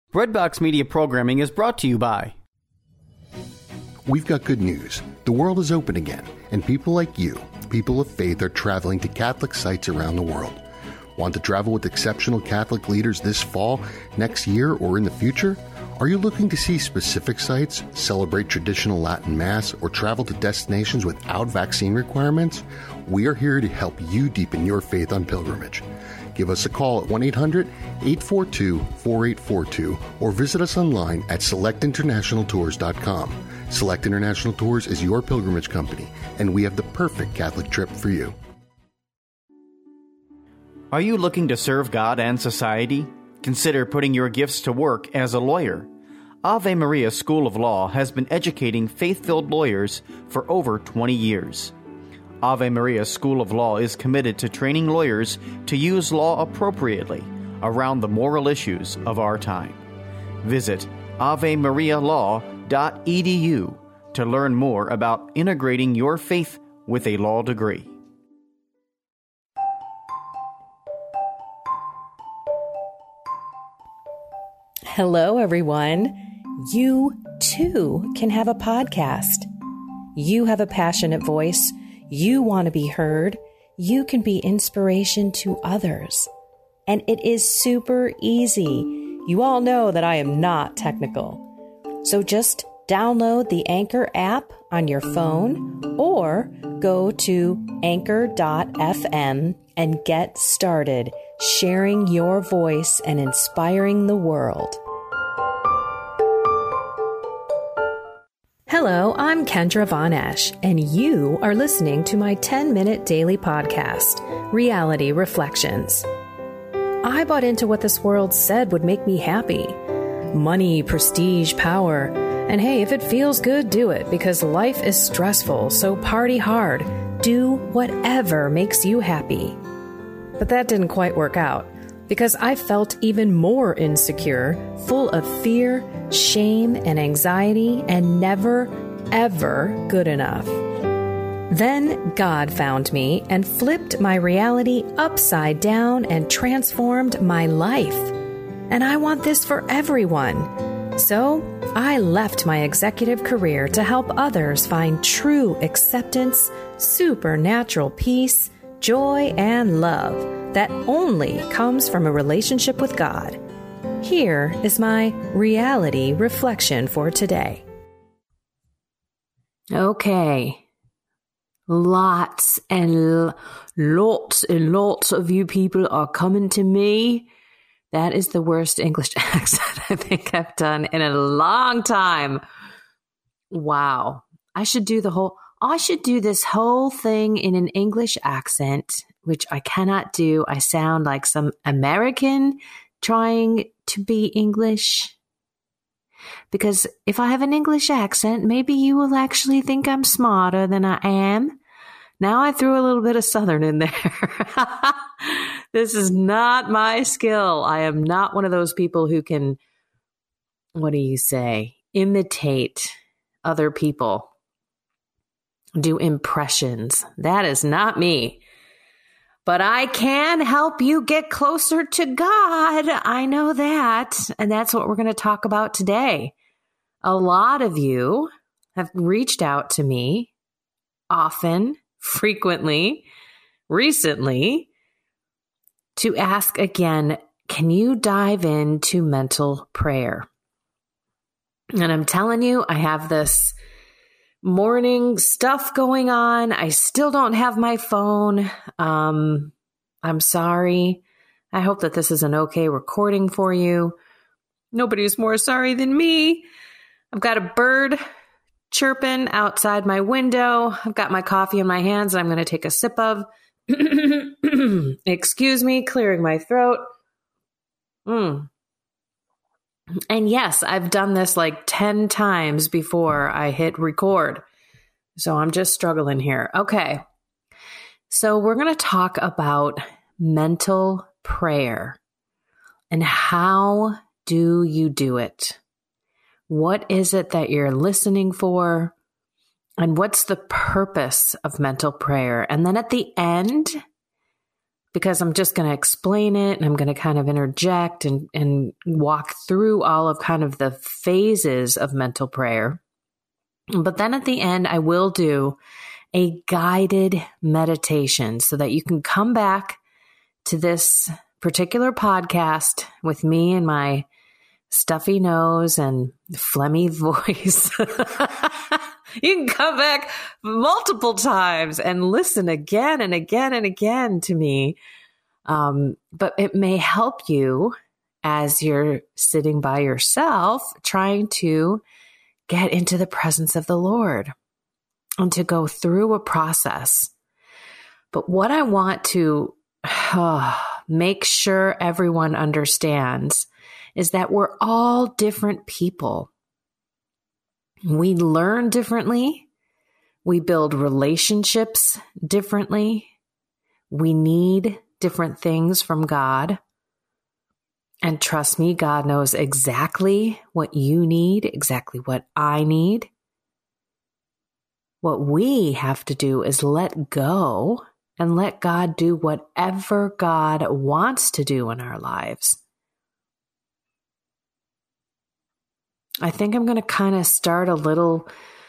Breadbox Media programming is brought to you by... We've got good news. The world is open again, and people like you, people of faith, are traveling to Catholic sites around the world. Want to travel with exceptional Catholic leaders this fall, next year, or in the future? Are you looking to see specific sites, celebrate traditional Latin Mass, or travel to destinations without vaccine requirements? We are here to help you deepen your faith on pilgrimage. Give us a call at 1-800-842-4842 or visit us online at selectinternationaltours.com. Select International Tours is your pilgrimage company, and we have the perfect Catholic trip for you. Are you looking to serve God and society? Consider putting your gifts to work as a lawyer. Ave Maria School of Law has been educating faith-filled lawyers for over 20 years. Ave Maria School of Law is committed to training lawyers to use law appropriately around the moral issues of our time. Visit avemarialaw.edu to learn more about integrating your faith with a law degree. Hello, everyone. You, too, can have a podcast. You have a passionate voice. You want to be heard. You can be inspiration to others. And it is super easy. You all know that I am not technical. So just download the Anchor app on your phone or go to anchor.fm and get started sharing your voice and inspiring the world. Hello, I'm Kendra Von Esch, and you are listening to my 10-minute daily podcast, Reality Reflections. I bought into what this world said would make me happy. Money, prestige, power. And hey, if it feels good, do it, because life is stressful, so party hard. Do whatever makes you happy. But that didn't quite work out, because I felt even more insecure, full of fear, shame, and anxiety, and never, ever good enough. Then God found me and flipped my reality upside down and transformed my life. And I want this for everyone. So I left my executive career to help others find true acceptance, supernatural peace, joy, and love that only comes from a relationship with God. Here is my reality reflection for today. Okay. Lots and lots of you people are coming to me. That is the worst English accent I think I've done in a long time. Wow. I should do this whole thing in an English accent, which I cannot do. I sound like some American trying to be English. Because if I have an English accent, maybe you will actually think I'm smarter than I am. Now I threw a little bit of Southern in there. This is not my skill. I am not one of those people who can, imitate other people, do impressions. That is not me. But I can help you get closer to God. I know that. And that's what we're going to talk about today. A lot of you have reached out to me often, frequently, recently, to ask again, can you dive into mental prayer? And I'm telling you, I have this morning stuff going on. I still don't have my phone. I'm sorry. I hope that this is an okay recording for you. Nobody's more sorry than me. I've got a bird chirping outside my window. I've got my coffee in my hands and I'm going to take a sip of. Excuse me, clearing my throat. And yes, I've done this like 10 times before I hit record. So I'm just struggling here. Okay. So we're going to talk about mental prayer and how do you do it? What is it that you're listening for? And what's the purpose of mental prayer? And then at the end, because I'm just going to explain it and I'm going to kind of interject and walk through all of kind of the phases of mental prayer. But then at the end, I will do a guided meditation so that you can come back to this particular podcast with me and my stuffy nose and phlegmy voice. You can come back multiple times and listen again and again and again to me. But it may help you as you're sitting by yourself, trying to get into the presence of the Lord and to go through a process. But what I want to make sure everyone understands is that we're all different people. We learn differently. We build relationships differently. We need different things from God. And trust me, God knows exactly what you need, exactly what I need. What we have to do is let go and let God do whatever God wants to do in our lives. I think I'm going to kind of start a little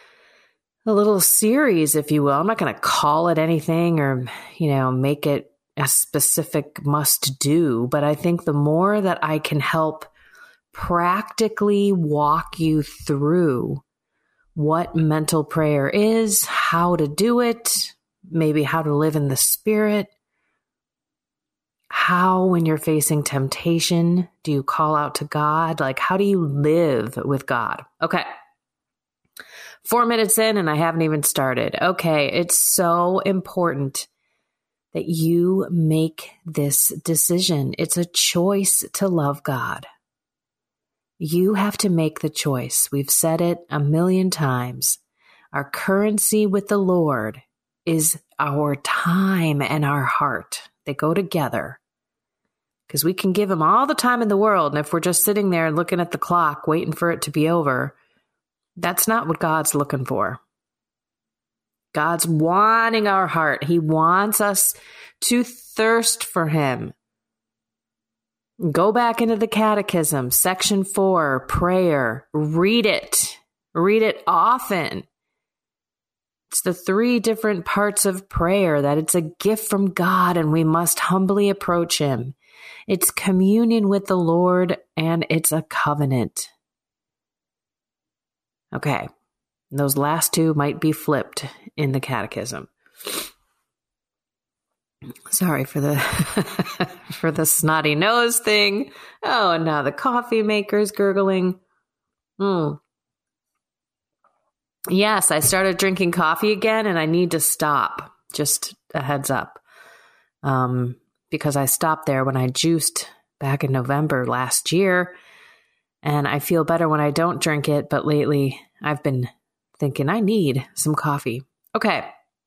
series, if you will. I'm not going to call it anything or, make it a specific must do, but I think the more that I can help practically walk you through what mental prayer is, how to do it, maybe how to live in the Spirit, how, when you're facing temptation, do you call out to God? Like, how do you live with God? Okay. 4 minutes in and I haven't even started. Okay. It's so important that you make this decision. It's a choice to love God. You have to make the choice. We've said it a million times. Our currency with the Lord is our time and our heart. They go together. Because we can give him all the time in the world. And if we're just sitting there looking at the clock, waiting for it to be over, that's not what God's looking for. God's wanting our heart. He wants us to thirst for him. Go back into the Catechism, section 4, prayer. Read it. Read it often. It's the 3 different parts of prayer, that it's a gift from God and we must humbly approach him. It's communion with the Lord and it's a covenant. Okay. Those last 2 might be flipped in the Catechism. Sorry for the for the snotty nose thing. Oh, and now the coffee maker's gurgling. Yes, I started drinking coffee again and I need to stop. Just a heads up. Because I stopped there when I juiced back in November last year. And I feel better when I don't drink it. But lately I've been thinking I need some coffee. Okay.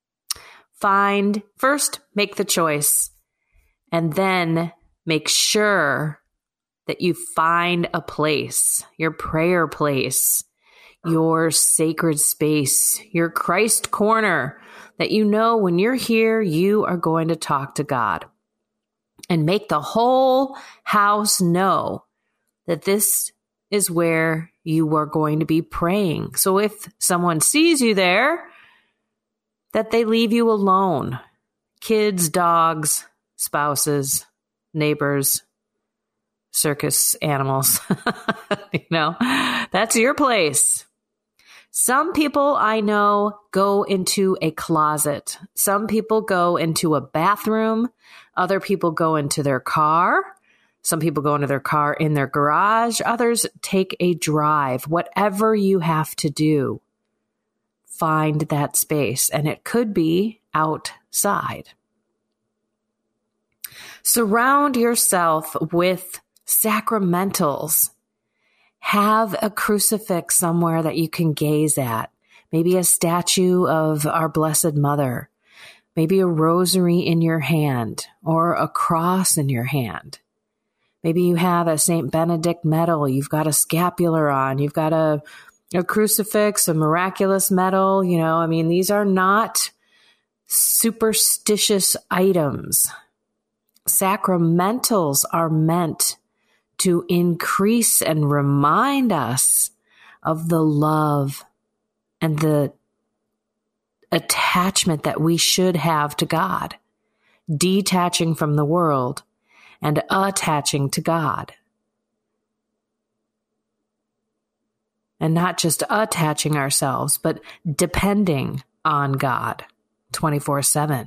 First, make the choice. And then make sure that you find a place, your prayer place, your sacred space, your Christ corner, that you know when you're here, you are going to talk to God. And make the whole house know that this is where you are going to be praying. So if someone sees you there, that they leave you alone. Kids, dogs, spouses, neighbors, circus animals. That's your place. Some people I know go into a closet. Some people go into a bathroom. Other people go into their car. Some people go into their car in their garage. Others take a drive. Whatever you have to do, find that space. And it could be outside. Surround yourself with sacramentals. Have a crucifix somewhere that you can gaze at. Maybe a statue of our Blessed Mother. Maybe a rosary in your hand or a cross in your hand. Maybe you have a St. Benedict medal. You've got a scapular on. You've got a crucifix, a miraculous medal. These are not superstitious items. Sacramentals are meant to increase and remind us of the love and the attachment that we should have to God, detaching from the world and attaching to God. And not just attaching ourselves, but depending on God 24/7.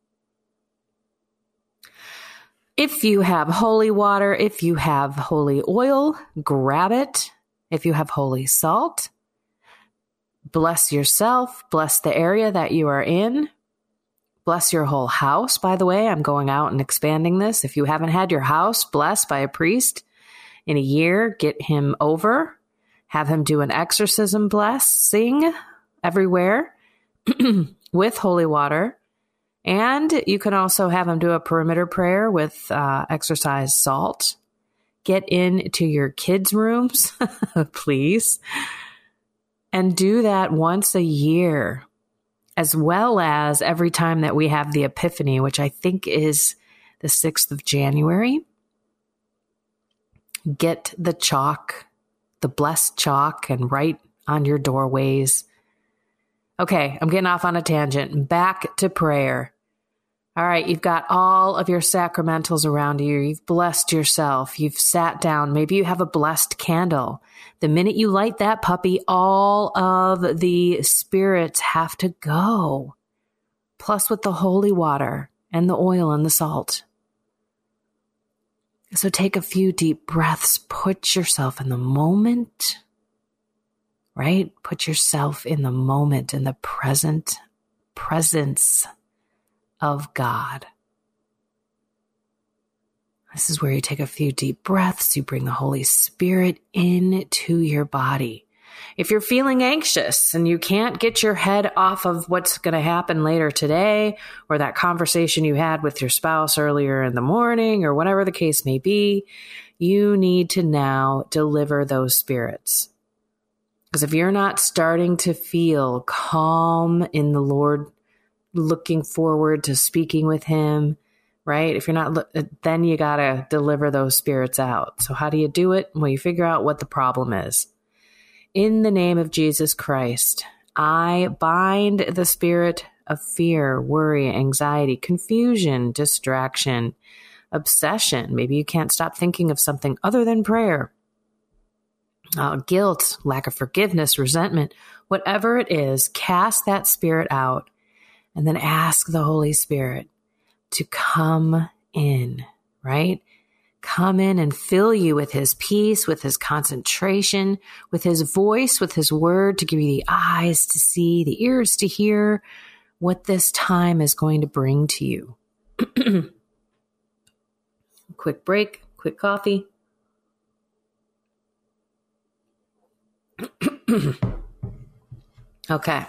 If you have holy water, if you have holy oil, grab it. If you have holy salt, bless yourself, bless the area that you are in, bless your whole house. By the way, I'm going out and expanding this. If you haven't had your house blessed by a priest in a year, get him over, have him do an exorcism blessing everywhere with holy water. And you can also have him do a perimeter prayer with exorcised salt. Get into your kids' rooms, please. And do that once a year, as well as every time that we have the Epiphany, which I think is the 6th of January. Get the chalk, the blessed chalk, and write on your doorways. Okay, I'm getting off on a tangent. Back to prayer. All right, you've got all of your sacramentals around you. You've blessed yourself. You've sat down. Maybe you have a blessed candle. The minute you light that puppy, all of the spirits have to go. Plus with the holy water and the oil and the salt. So take a few deep breaths. Put yourself in the moment. Right? Put yourself in the moment, in the presence of God. This is where you take a few deep breaths. You bring the Holy Spirit into your body. If you're feeling anxious and you can't get your head off of what's going to happen later today, or that conversation you had with your spouse earlier in the morning, or whatever the case may be, you need to now deliver those spirits. Because if you're not starting to feel calm in the Lord, looking forward to speaking with him, right? If you're not, then you got to deliver those spirits out. So how do you do it? Well, you figure out what the problem is. In the name of Jesus Christ, I bind the spirit of fear, worry, anxiety, confusion, distraction, obsession. Maybe you can't stop thinking of something other than prayer. Guilt, lack of forgiveness, resentment, whatever it is, cast that spirit out and then ask the Holy Spirit to come in, right? Come in and fill you with his peace, with his concentration, with his voice, with his word, to give you the eyes to see, the ears to hear what this time is going to bring to you. Quick break, quick coffee. Okay.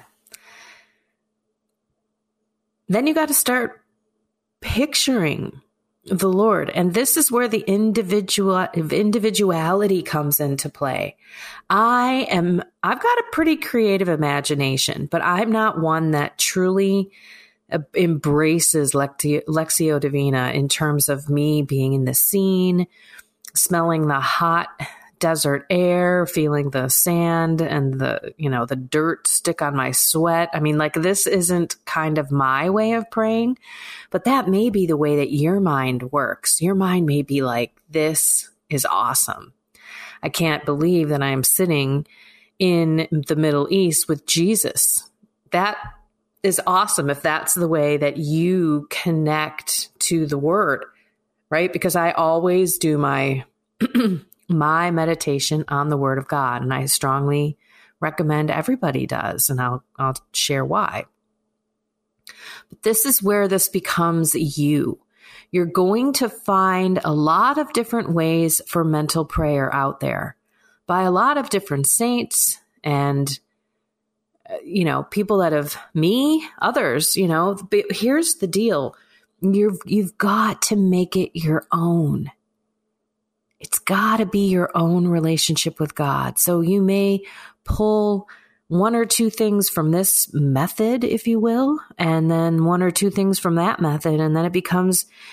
Then you got to start picturing the Lord. And this is where the individuality comes into play. I've got a pretty creative imagination, but I'm not one that truly embraces Lectio Divina in terms of me being in the scene, smelling the hot desert air, feeling the sand and the dirt stick on my sweat. I mean, like, this isn't kind of my way of praying, but that may be the way that your mind works. Your mind may be like, this is awesome. I can't believe that I'm sitting in the Middle East with Jesus. That is awesome if that's the way that you connect to the word, right? Because I always do my my meditation on the Word of God, and I strongly recommend everybody does, and I'll share why. But this is where this becomes you. You're going to find a lot of different ways for mental prayer out there by a lot of different saints and people that have others, but here's the deal. You've got to make it your own. It's got to be your own relationship with God. So you may pull one or two things from this method, if you will, and then one or two things from that method, and then it becomes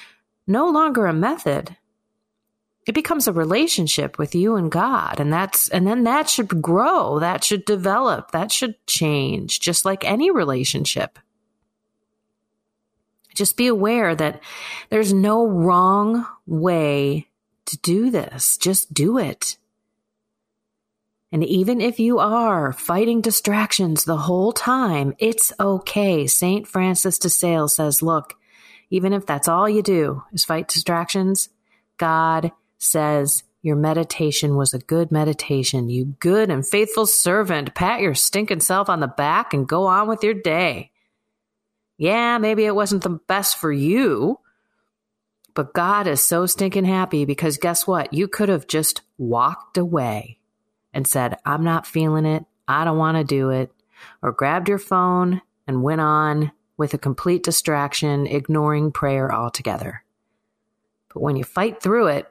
no longer a method. It becomes a relationship with you and God. And then that should grow. That should develop. That should change, just like any relationship. Just be aware that there's no wrong way to do this. Just do it. And even if you are fighting distractions the whole time, it's okay. St. Francis de Sales says, look, even if that's all you do is fight distractions, God says your meditation was a good meditation. You good and faithful servant. Pat your stinking self on the back and go on with your day. Yeah, maybe it wasn't the best for you, but God is so stinking happy because guess what? You could have just walked away and said, I'm not feeling it. I don't want to do it. Or grabbed your phone and went on with a complete distraction, ignoring prayer altogether. But when you fight through it,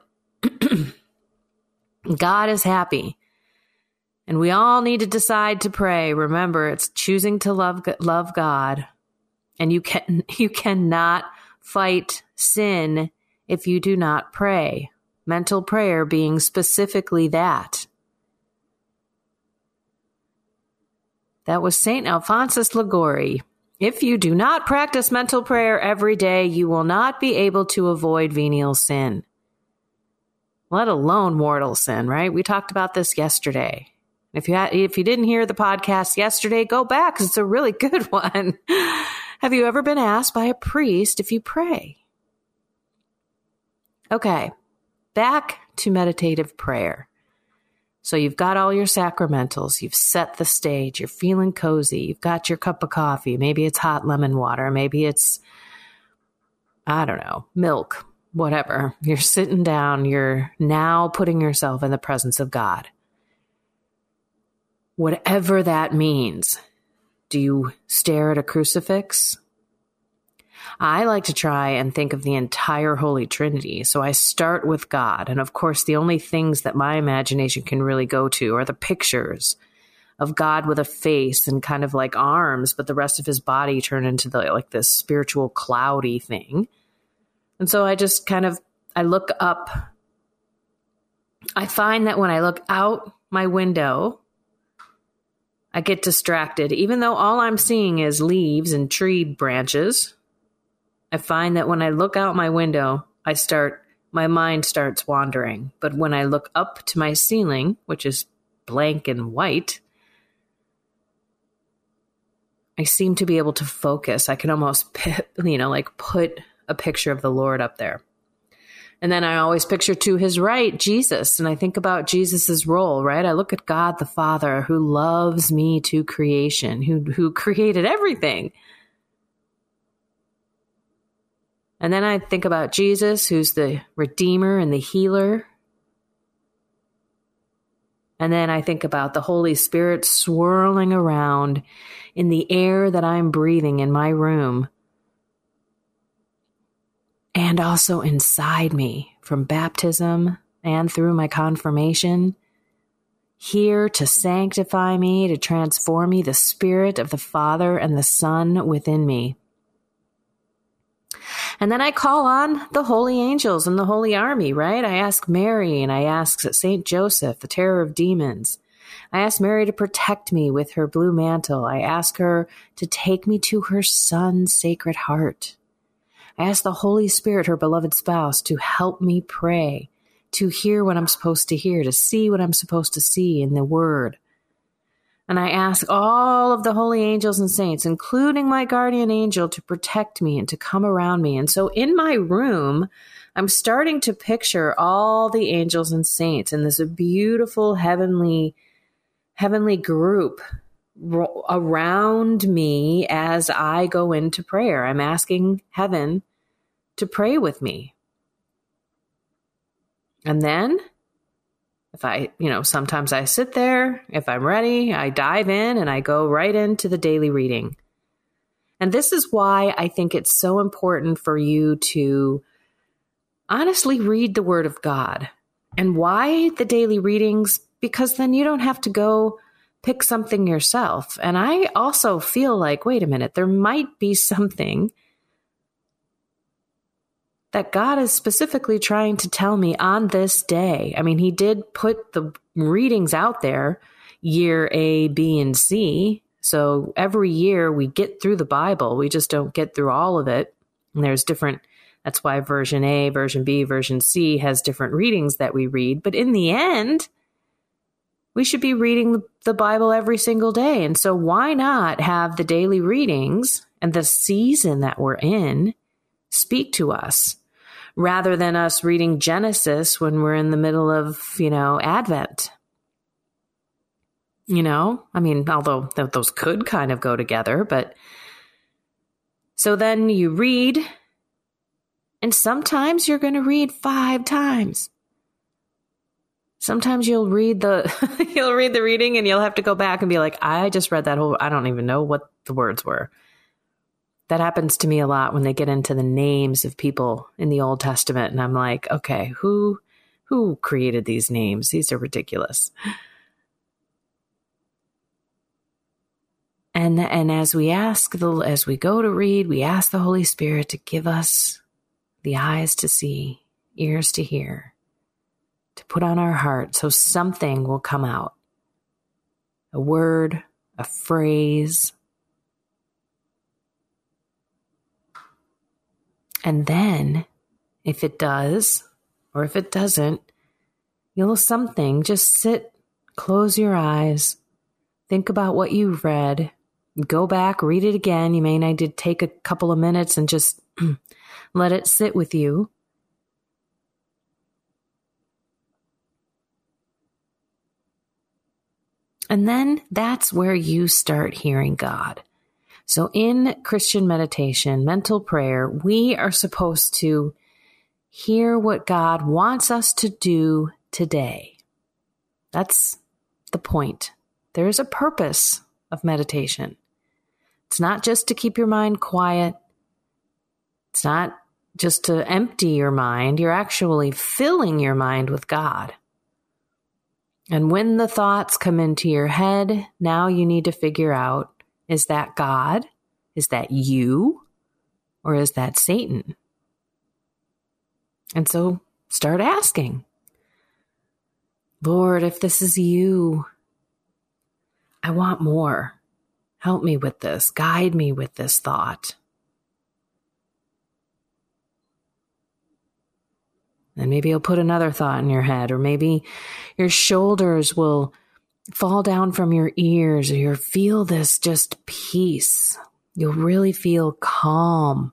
God is happy. And we all need to decide to pray. Remember, it's choosing to love God. And you cannot fight sin if you do not pray. Mental prayer being specifically that. That was St. Alphonsus Liguori. If you do not practice mental prayer every day, you will not be able to avoid venial sin, let alone mortal sin, right? We talked about this yesterday. If you didn't hear the podcast yesterday, go back because it's a really good one. Have you ever been asked by a priest if you pray? Okay, back to meditative prayer. So you've got all your sacramentals. You've set the stage. You're feeling cozy. You've got your cup of coffee. Maybe it's hot lemon water. Maybe it's, I don't know, milk, whatever. You're sitting down. You're now putting yourself in the presence of God. Whatever that means. Do you stare at a crucifix? I like to try and think of the entire Holy Trinity. So I start with God. And of course, the only things that my imagination can really go to are the pictures of God with a face and kind of like arms, but the rest of his body turned into this spiritual cloudy thing. And so I just I look up. I find that when I look out my window, I get distracted. Even though all I'm seeing is leaves and tree branches, I find that when I look out my window, my mind starts wandering. But when I look up to my ceiling, which is blank and white, I seem to be able to focus. I can almost, put a picture of the Lord up there. And then I always picture to his right, Jesus. And I think about Jesus's role, right? I look at God the Father who loves me to creation, who created everything. And then I think about Jesus, who's the Redeemer and the healer. And then I think about the Holy Spirit swirling around in the air that I'm breathing in my room. And also inside me from baptism and through my confirmation, here to sanctify me, to transform me, the Spirit of the Father and the Son within me. And then I call on the holy angels and the holy army, right? I ask Mary and I ask St. Joseph, the terror of demons. I ask Mary to protect me with her blue mantle. I ask her to take me to her Son's sacred heart. I ask the Holy Spirit, her beloved spouse, to help me pray, to hear what I'm supposed to hear, to see what I'm supposed to see in the Word. And I ask all of the holy angels and saints, including my guardian angel, to protect me and to come around me. And so in my room, I'm starting to picture all the angels and saints in this beautiful heavenly group around me as I go into prayer. I'm asking heaven to pray with me. And then sometimes I sit there. If I'm ready, I dive in and I go right into the daily reading. And this is why I think it's so important for you to honestly read the Word of God. And why the daily readings? Because then you don't have to go pick something yourself. And I also feel like, wait a minute, there might be something that God is specifically trying to tell me on this day? I mean, he did put the readings out there, year A, B, and C. So every year we get through the Bible. We just don't get through all of it. And there's different, that's why version A, version B, version C has different readings that we read. But in the end, we should be reading the Bible every single day. And so why not have the daily readings and the season that we're in speak to us rather than us reading Genesis when we're in the middle of, Advent? I mean, although those could kind of go together, but so then you read, and sometimes you're going to read 5 times. Sometimes you'll read the reading and you'll have to go back and be like, I just read that whole, I don't even know what the words were. That happens to me a lot when they get into the names of people in the Old Testament. And I'm like, okay, who created these names? These are ridiculous. And as we go to read, we ask the Holy Spirit to give us the eyes to see, ears to hear, to put on our heart so something will come out. A word, a phrase. And then, if it does, or if it doesn't, just sit, close your eyes, think about what you've read, go back, read it again. You may need to take a couple of minutes and just let it sit with you. And then that's where you start hearing God. So in Christian meditation, mental prayer, we are supposed to hear what God wants us to do today. That's the point. There is a purpose of meditation. It's not just to keep your mind quiet. It's not just to empty your mind. You're actually filling your mind with God. And when the thoughts come into your head, now you need to figure out, is that God? Is that you? Or is that Satan? And so start asking, Lord, if this is you, I want more. Help me with this. Guide me with this thought. And maybe you'll put another thought in your head, or maybe your shoulders will fall down from your ears, or you'll feel this just peace. You'll really feel calm.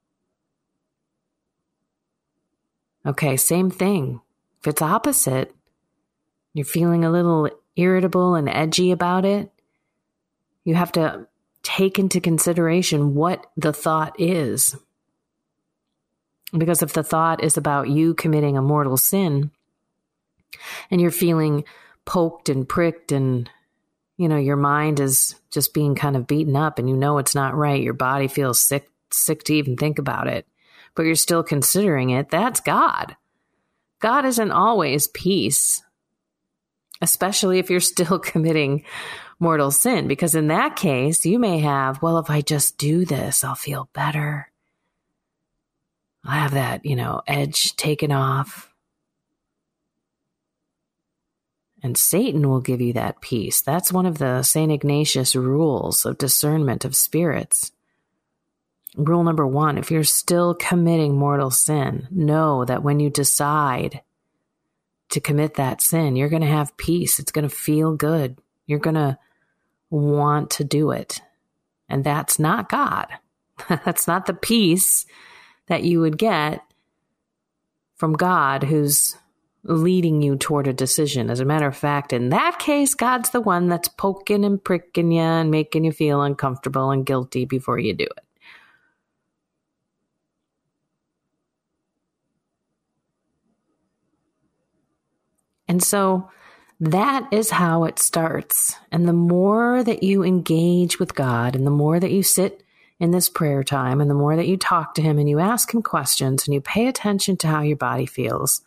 Okay, same thing. If it's opposite, you're feeling a little irritable and edgy about it, you have to take into consideration what the thought is. Because if the thought is about you committing a mortal sin and you're feeling poked and pricked and, your mind is just being kind of beaten up and it's not right, your body feels sick to even think about it, but you're still considering it, that's God. God isn't always peace, especially if you're still committing mortal sin, because in that case, you may have, well, if I just do this, I'll feel better. I have that, edge taken off. And Satan will give you that peace. That's one of the St. Ignatius rules of discernment of spirits. Rule number 1, if you're still committing mortal sin, know that when you decide to commit that sin, you're going to have peace. It's going to feel good. You're going to want to do it. And that's not God. That's not the peace that you would get from God, who's leading you toward a decision. As a matter of fact, in that case, God's the one that's poking and pricking you and making you feel uncomfortable and guilty before you do it. And so that is how it starts. And the more that you engage with God and the more that you sit in this prayer time and the more that you talk to him and you ask him questions and you pay attention to how your body feels,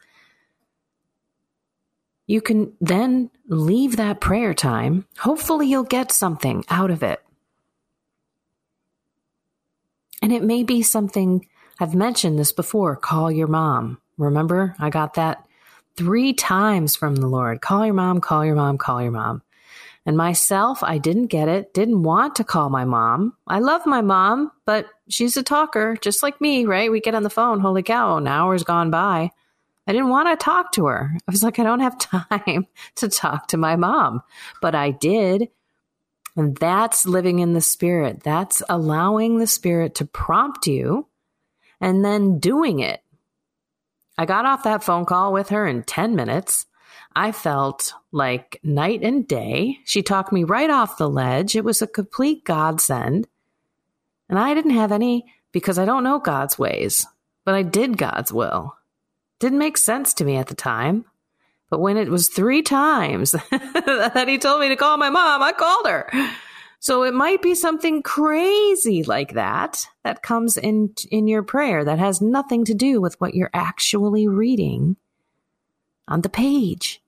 you can then leave that prayer time. Hopefully you'll get something out of it. And it may be something I've mentioned this before. Call your mom. Remember, I got that 3 times from the Lord. Call your mom, call your mom, call your mom. And myself, I didn't get it, didn't want to call my mom. I love my mom, but she's a talker, just like me, right? We get on the phone, holy cow, an hour's gone by. I didn't want to talk to her. I was like, I don't have time to talk to my mom, but I did. And that's living in the Spirit. That's allowing the Spirit to prompt you and then doing it. I got off that phone call with her in 10 minutes. I felt like night and day. She talked me right off the ledge. It was a complete godsend. And I didn't have any, because I don't know God's ways, but I did God's will. Didn't make sense to me at the time. But when it was 3 times that he told me to call my mom, I called her. So it might be something crazy like that comes in your prayer that has nothing to do with what you're actually reading on the page.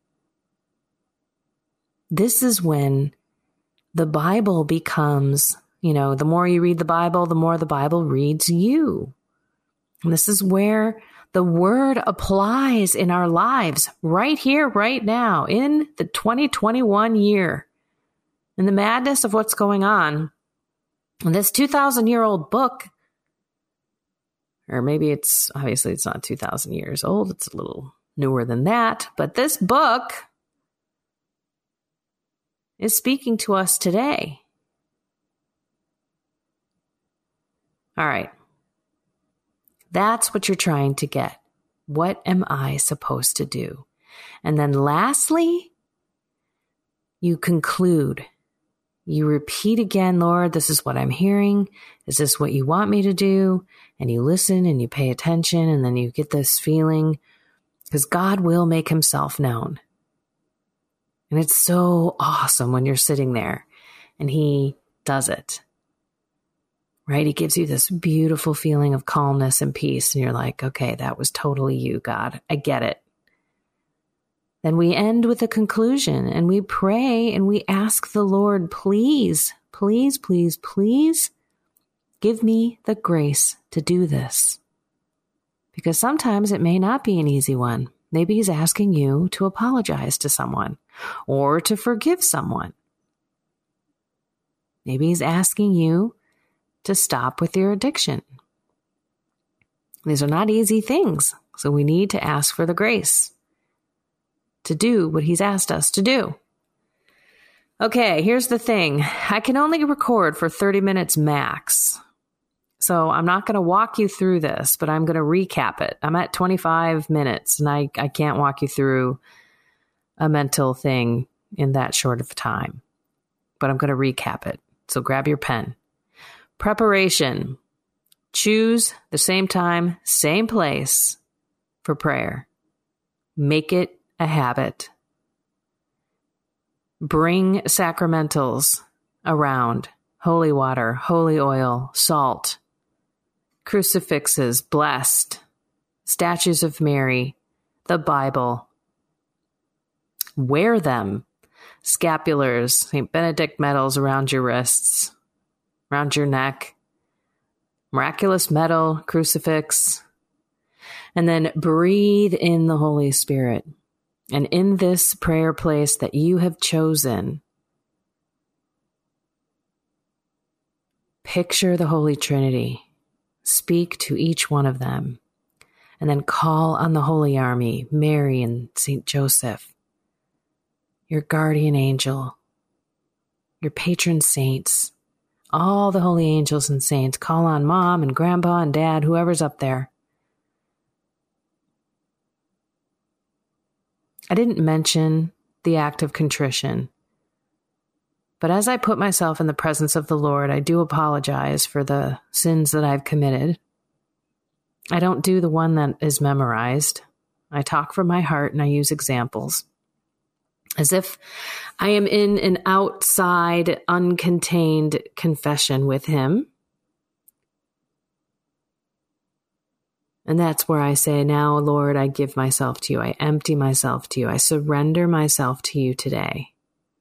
This is when the Bible becomes, the more you read the Bible, the more the Bible reads you. And this is where the word applies in our lives right here, right now, in the 2021 year. In the madness of what's going on, and this 2,000-year-old book, or maybe it's not 2,000 years old, it's a little newer than that, but this book is speaking to us today. All right. That's what you're trying to get. What am I supposed to do? And then lastly, you conclude. You repeat again, Lord, this is what I'm hearing. Is this what you want me to do? And you listen and you pay attention, and then you get this feeling, because God will make himself known. And it's so awesome when you're sitting there and he does it, right? He gives you this beautiful feeling of calmness and peace. And you're like, okay, that was totally you, God. I get it. Then we end with a conclusion and we pray and we ask the Lord, please, please, please, please give me the grace to do this. Because sometimes it may not be an easy one. Maybe he's asking you to apologize to someone or to forgive someone. Maybe he's asking you to stop with your addiction. These are not easy things, so we need to ask for the grace to do what he's asked us to do. Okay, here's the thing. I can only record for 30 minutes max. So I'm not going to walk you through this, but I'm going to recap it. I'm at 25 minutes and I can't walk you through a mental thing in that short of time, but I'm going to recap it. So grab your pen. Preparation. Choose the same time, same place for prayer. Make it a habit. Bring sacramentals around. Holy water, holy oil, salt, crucifixes, blessed, statues of Mary, the Bible. Wear them. Scapulars, St. Benedict medals around your wrists, around your neck, miraculous medal, crucifix, and then breathe in the Holy Spirit. And in this prayer place that you have chosen, picture the Holy Trinity. Speak to each one of them. And then call on the Holy Army, Mary and St. Joseph, your guardian angel, your patron saints, all the holy angels and saints. Call on mom and grandpa and dad, whoever's up there. I didn't mention the act of contrition, but as I put myself in the presence of the Lord, I do apologize for the sins that I've committed. I don't do the one that is memorized. I talk from my heart and I use examples, as if I am in an outside, uncontained confession with him. And that's where I say, now, Lord, I give myself to you. I empty myself to you. I surrender myself to you today.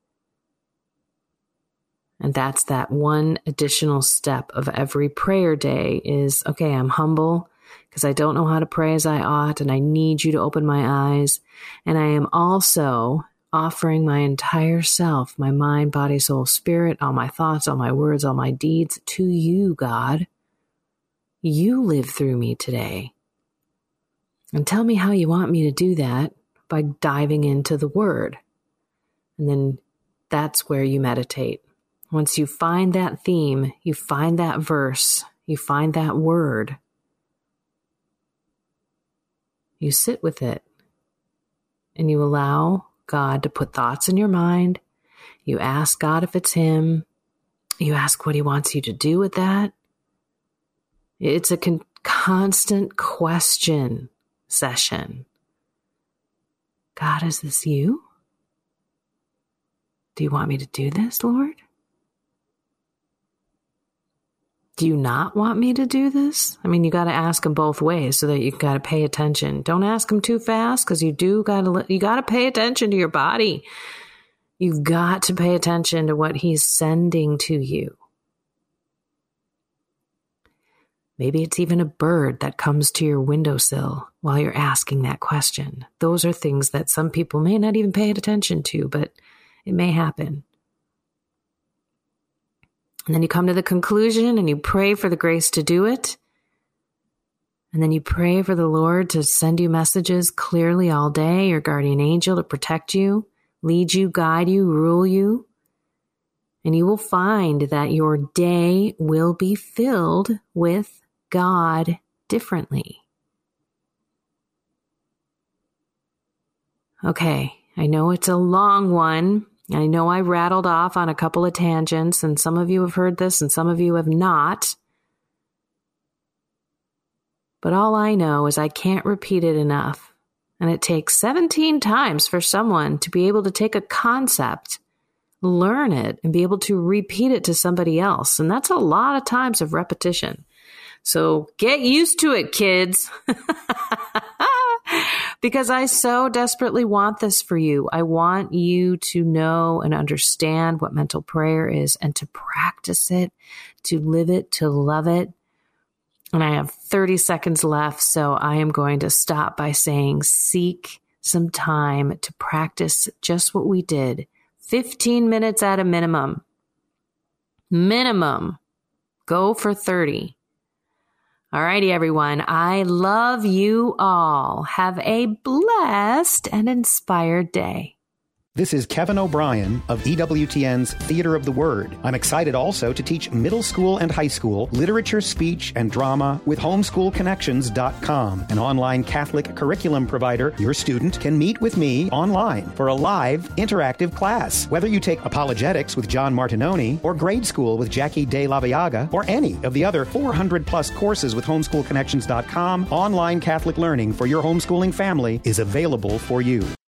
And that's that one additional step of every prayer day is, okay, I'm humble. because I don't know how to pray as I ought, and I need you to open my eyes. And I am also offering my entire self, my mind, body, soul, spirit, all my thoughts, all my words, all my deeds to you, God. You live through me today. And tell me how you want me to do that by diving into the Word. And then that's where you meditate. Once you find that theme, you find that verse, you find that word, you sit with it and you allow God to put thoughts in your mind. You ask God if it's Him. You ask what He wants you to do with that. It's a constant question session. God, is this you? Do you want me to do this, Lord? Do you not want me to do this? I mean, you got to ask Him both ways so that you got to pay attention. Don't ask Him too fast, because you got to pay attention to your body. You've got to pay attention to what He's sending to you. Maybe it's even a bird that comes to your windowsill while you're asking that question. Those are things that some people may not even pay attention to, but it may happen. And then you come to the conclusion and you pray for the grace to do it. And then you pray for the Lord to send you messages clearly all day, your guardian angel to protect you, lead you, guide you, rule you. And you will find that your day will be filled with God differently. Okay, I know it's a long one. I know I rattled off on a couple of tangents, and some of you have heard this and some of you have not. But all I know is I can't repeat it enough. And it takes 17 times for someone to be able to take a concept, learn it, and be able to repeat it to somebody else. And that's a lot of times of repetition. So get used to it, kids. Because I so desperately want this for you. I want you to know and understand what mental prayer is and to practice it, to live it, to love it. And I have 30 seconds left, so I am going to stop by saying seek some time to practice just what we did. 15 minutes at a minimum. Minimum. Go for 30. All righty, everyone. I love you all. Have a blessed and inspired day. This is Kevin O'Brien of EWTN's Theater of the Word. I'm excited also to teach middle school and high school literature, speech, and drama with homeschoolconnections.com, an online Catholic curriculum provider. Your student can meet with me online for a live, interactive class. Whether you take apologetics with John Martinoni or grade school with Jackie De La Viaga or any of the other 400-plus courses with homeschoolconnections.com, online Catholic learning for your homeschooling family is available for you.